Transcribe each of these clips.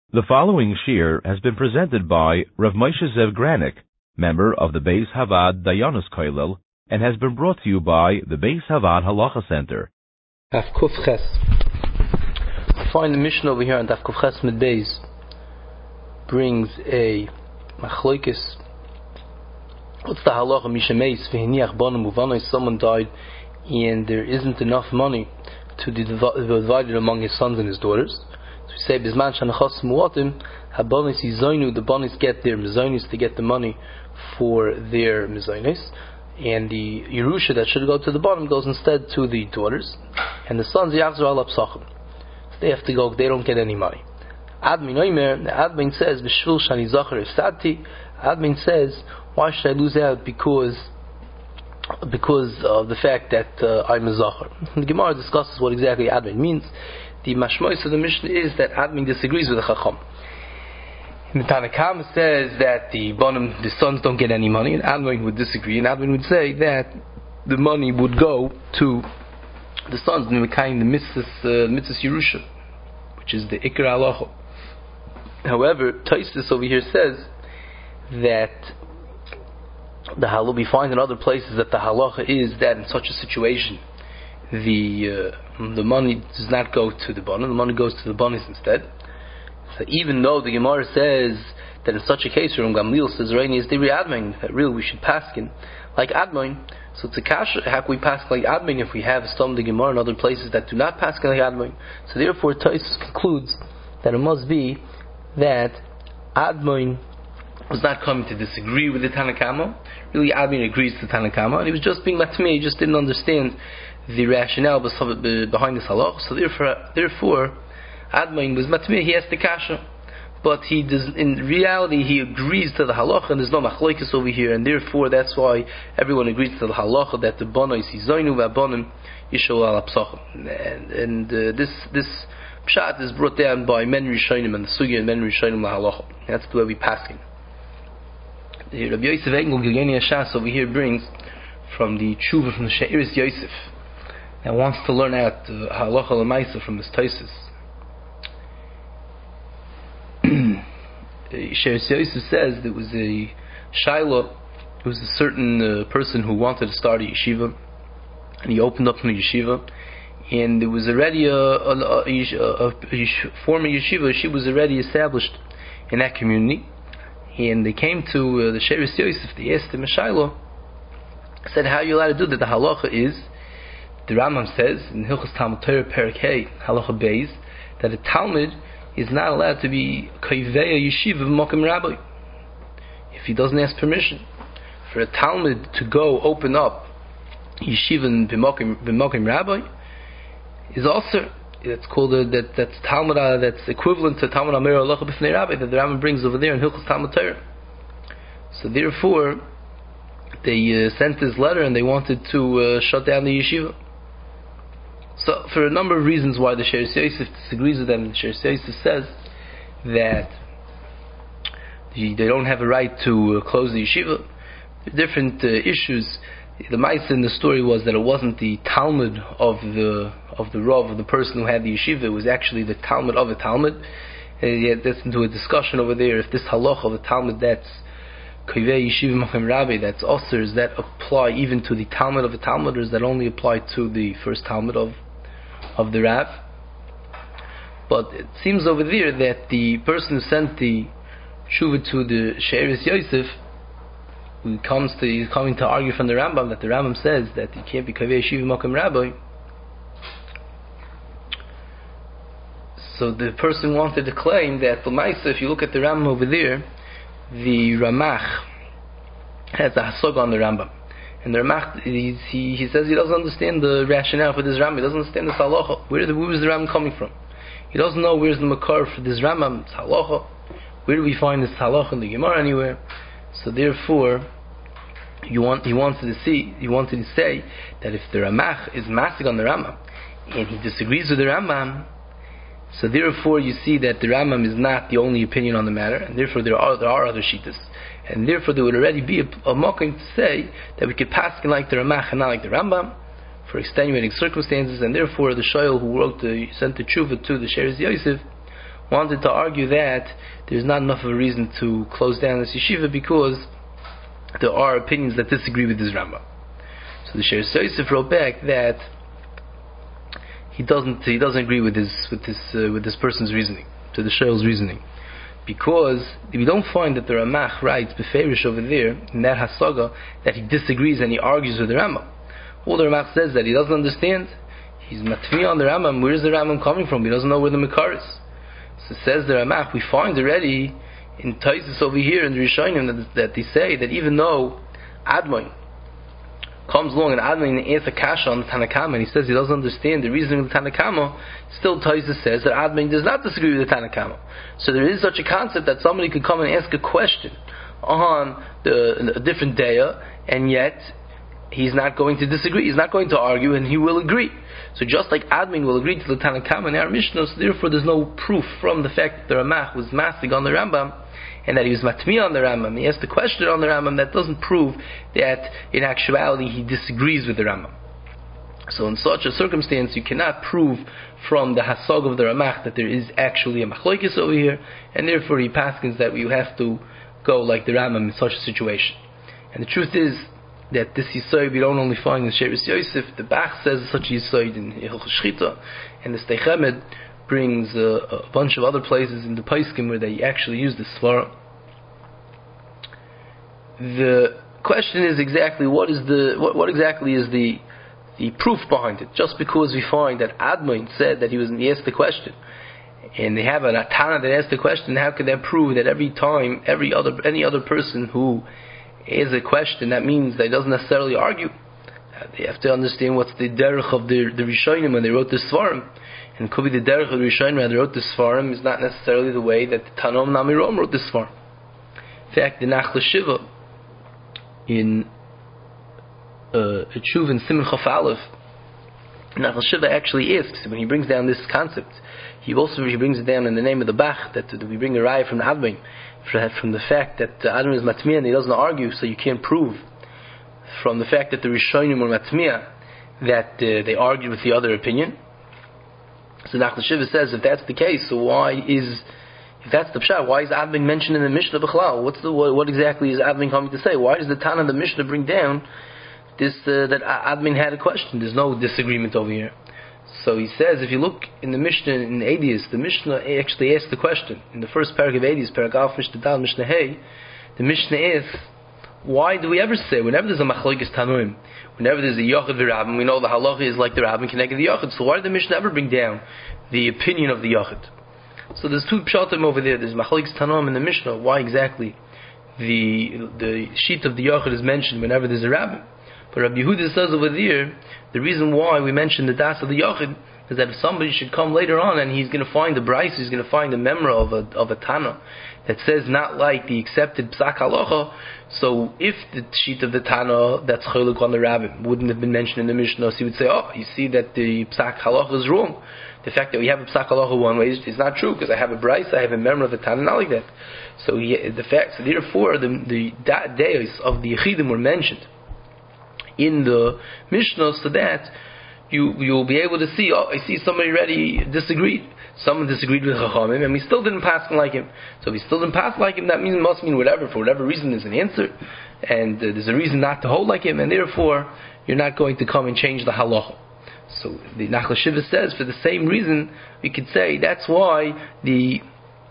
The following shir has been presented by Rav Moshe Zev Granik, member of the Beis Havad Dayanos Kollel, and has been brought to you by the Beis Havad Halacha Center. Daf Kuf Ches. I find the Mishnah over here on Daf Kuf Ches Middays brings a machlokes. What's the halacha mishameis v'hiniach banim uvanoi? Someone died and there isn't enough money to be divided among his sons and his daughters. So we say bisman shanachas muatim habanis yizoinu. The banis get their mizonis to get the money for their mizonis, and the Yerusha that should go to the bottom goes instead to the daughters, and the sons yachzor al psachim. They have to go. They don't get any money. Admin oimer. The Admin says b'shvil shani zachar ifsati. Admin says, why should I lose out because of the fact that I'm a zachar? The Gemara discusses what exactly Admin means. The mashmois of the Mishnah is that Admin disagrees with the Chacham. The Tanakam says that the sons don't get any money, and Admin would disagree, and Admin would say that the money would go to the sons, and the mitzvah Yerusha, which is the Ikar Halacha. However, Tosfos over here says that the halacha, we find in other places that the halacha is that in such a situation the money does not go to the banim, the money goes to the banis instead. So even though the Gemara says that in such a case, Ram Gamliel says Reini is the Admin, that really we should paskin like Admin. So it's a kasha, how can we paskin like Admin if we have some of the Gemara in other places that do not paskin like Admin? So therefore Tosfos concludes that it must be that Admin was not coming to disagree with the Tanakama. Really, Admin agrees to the Tanakama, and he was just being matmei. He just didn't understand the rationale behind this halach. So therefore, Admin was matmei. He has the kasha, but he does. In reality, he agrees to the halach, and there's no machlokes over here, and therefore that's why everyone agrees to the halach that the bana is hizainu v'abanim yishol al psachim. And this pshat is brought down by men rishonim and the sugya and men rishonim lahalacha. That's the way we pass him. The Rabbi Yosef Engel Gilgeni Hashas over here brings from the tshuva from the Sheiris Yosef that wants to learn out halacha l'maisa from this Tosfos. Sheiris Yosef says there was a Shiloh. There was a certain person who wanted to start a yeshiva, and he opened up a yeshiva, and there was already a former yeshiva. She was already established in that community. And they came to the Sheiris Yosef. They asked him a Shiloh. Said, how are you allowed to do that? The halacha is, the Rambam says in Hilchos Talmud Torah Perek Hey Halacha Beis, that a Talmud is not allowed to be kayvei yeshiva b'mokim rabbi if he doesn't ask permission. For a Talmud to go open up yeshiva b'mokim rabbi is also, it's called that's Talmud that's equivalent to Talmud Amir Halacha B'fnei Rabbi that the Rambam brings over there in Hilchos Talmud Torah. So therefore, they sent this letter and they wanted to shut down the yeshiva. So for a number of reasons why the Sheiris Yosef disagrees with them, the Sheiris Yosef says that they don't have a right to close the yeshiva. There are different issues. The ma'aseh in the story was that it wasn't the Talmud of the Rav, of the person who had the yeshiva. It was actually the Talmud of a Talmud. And that's into a discussion over there. If this halach of a Talmud that's kivei yeshiva machem rabbi, that's usher, does that apply even to the Talmud of a Talmud, or does that only apply to the first Talmud of the Rav? But it seems over there that the person who sent the tshuva to the Sheiris Yosef, he's coming to argue from the Rambam that the Rambam says that you can't be kaveh yeshiva makom rabbi. So the person wanted to claim that l'maisa, if you look at the Rambam over there, the Ramach has a hasog on the Rambam, and the Ramach he says he doesn't understand the rationale for this Rambam. He doesn't understand this halacha. Where is the Rambam coming from? He doesn't know where's the makar for this Rambam. It's halacha. Where do we find this halacha in the Gemara anywhere? So therefore, he wanted to say that if the Ramach is masig on the Rambam and he disagrees with the Rambam, so therefore you see that the Rambam is not the only opinion on the matter, and therefore there are other shittas, and therefore there would already be a mocking to say that we could pass like the Ramach and not like the Rambam for extenuating circumstances, and therefore the Shoyal who sent the tshuva to the Sheiris Yosef wanted to argue that there's not enough of a reason to close down this yeshiva because there are opinions that disagree with this Rambam. So the Sheretz Yosef wrote back that he doesn't agree with this person's reasoning, to the Sheil's reasoning, because we don't find that the Ramach writes beferish over there in that Hasaga that he disagrees and he argues with the Rambam. All the Ramach says that he doesn't understand. He's matmi on the Rambam. Where is the Rambam coming from? He doesn't know where the Makar is. So says the Ramach, we find already in Taisus over here in the Rishonim that they say that even though Admon comes along and Admon asks a kasha on the Tanakama and he says he doesn't understand the reasoning of the Tanakama, still Taisus says that Admon does not disagree with the Tanakama. So there is such a concept that somebody could come and ask a question on a different daya, and yet he's not going to disagree, he's not going to argue, and he will agree. So just like Admin will agree to the Tanakama in our Mishnah, so therefore there's no proof from the fact that the Ramach was mastig on the Rambam and that he was matmi on the Rambam. He asked the question on the Rambam, that doesn't prove that in actuality he disagrees with the Rambam. So in such a circumstance you cannot prove from the hasag of the Ramach that there is actually a machlokes over here, and therefore he paskins that we have to go like the Rambam in such a situation. And the truth is that this Yisoid we don't only find in Sheretz Yosef. The Bach says such a Yisoid in Hilchos Shchita, and the Steichemed brings a bunch of other places in the Paiskim where they actually use this svara. The question is exactly what exactly is the proof behind it. Just because we find that Admon said that he asked the question, and they have an Atana that asked the question, how could that prove that every time any other person who is a question, that means that he doesn't necessarily argue? They have to understand what's the derech of the Rishonim when they wrote this Svarim. And it could be the derech of the Rishonim when they wrote this Svarim is not necessarily the way that the Tanom Namirom wrote this Svarim. In fact, the Nachla Shiva in Tshuva in Siman Chaf Aleph, Nachla Shiva actually asks, when he brings down this concept, he brings it down in the name of the Bach, that we bring a raya from the Admon, from the fact that Admon is matmiya and he doesn't argue, so you can't prove from the fact that the Rishonim were matmiya that they argued with the other opinion. So Nachla Shiva says, if that's the case, so if that's the pshat, why is Admon mentioned in the Mishnah B'chlal? What exactly is Admon coming to say? Why does the Tana of the Mishnah bring down this that Admon had a question? There's no disagreement over here. So he says, if you look in the Mishnah in Eidos, the Mishnah actually asks the question in the first paragraph of Eidos, paragraph Mishnah Dal, Mishnah Hey. The Mishnah asks, why do we ever say whenever there's a machlokes tanuim, whenever there's a yochid v'rabim, we know the halacha is like the rabbin connected the yochid. So why did the Mishnah ever bring down the opinion of the yochid? So there's two pshatim over there. There's machlokes tanuim in the Mishnah. Why exactly the sheet of the yochid is mentioned whenever there's a rabbin? But Rabbi Yehuda says over there, the reason why we mention the das of the Yachid is that if somebody should come later on and he's going to find the Bryce, he's going to find a memra of a Tana that says not like the accepted Psak Halacha, so if the sheet of the Tana that's Choluk on the Rabbin wouldn't have been mentioned in the Mishnah, so he would say, oh, you see that the Psak Halacha is wrong. The fact that we have a Psak Halacha one way is not true, because I have a Bryce, I have a memra of a Tana, not like that. So therefore the days of the Yechidim were mentioned in the Mishnah, so that you'll be able to see, oh, I see somebody already disagreed. Someone disagreed with Chachamim, and we still didn't pass like him. So if we still didn't pass like him, that must mean whatever. For whatever reason, there's an answer, and there's a reason not to hold like him, and therefore you're not going to come and change the halacha. So the Nachla Shiva says, for the same reason, we could say that's why the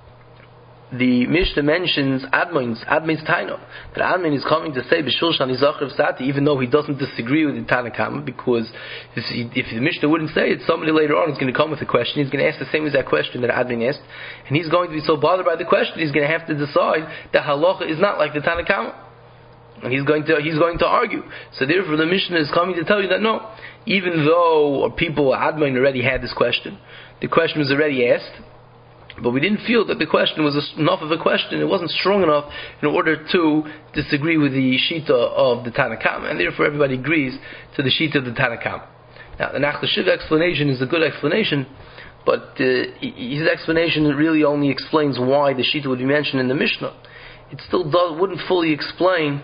Mishnah mentions Admon's Taino, that Admon is coming to say B'shul Shani Zachar Sati, even though he doesn't disagree with the Tanakama, because if the Mishnah wouldn't say it, somebody later on is going to come with a question. He's going to ask the same exact question that Admon asked, and he's going to be so bothered by the question, he's going to have to decide that halacha is not like the Tanakama, and he's going to argue. So therefore, the Mishnah is coming to tell you that no, even though Admon already had this question, the question was already asked. But we didn't feel that the question was enough of a question. It wasn't strong enough in order to disagree with the Shita of the Tanakama, and therefore everybody agrees to the Shita of the Tanakama. Now, the Nachla Shiva explanation is a good explanation, but his explanation really only explains why the Shita would be mentioned in the Mishnah. It still wouldn't fully explain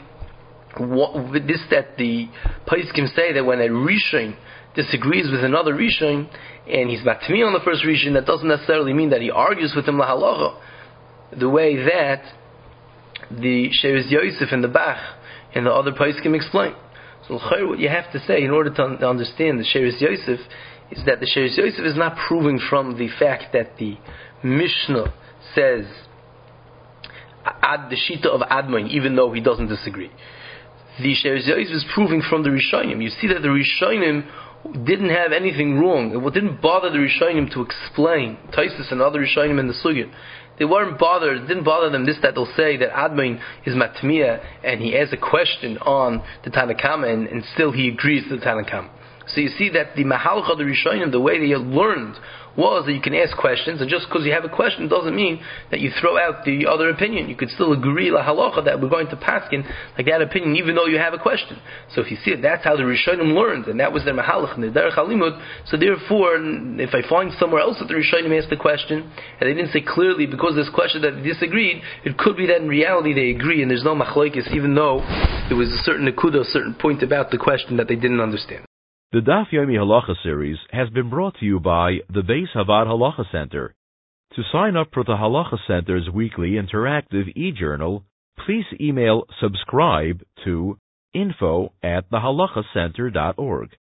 that the Paiskim say that when a Rishon disagrees with another Rishon, and he's matmi on the first rishon, that doesn't necessarily mean that he argues with him lahalacha, the way that the Sheres Yosef and the Bach and the other poskim explain. So what you have to say in order to understand the Sheres Yosef is that the Sheres Yosef is not proving from the fact that the Mishnah says ad the Shita of Admon, even though he doesn't disagree. The Sheres Yosef is proving from the Rishonim. You see that the Rishonim didn't have anything wrong. It didn't bother the Rishonim to explain Taisus and other Rishonim in the Sugya. They weren't bothered. It didn't bother them that they'll say that Admon is matmiya and he has a question on the Tanakama and still he agrees to the Tanakama. So you see that the Mahalach of the Rishonim, the way they learned, was that you can ask questions, and just because you have a question doesn't mean that you throw out the other opinion. You could still agree la halacha that we're going to paskin like that opinion, even though you have a question. So if you see it, that's how the Rishonim learned, and that was their mahalach and their derech halimud. So therefore, if I find somewhere else that the Rishonim asked the question, and they didn't say clearly because this question that they disagreed, it could be that in reality they agree, and there's no machlokes, even though there was a certain nekuda, a certain point about the question that they didn't understand. The Daf Yomi Halacha series has been brought to you by the Beis Havad Halacha Center. To sign up for the Halacha Center's weekly interactive e-journal, please email subscribe to info@thehalachacenter.org.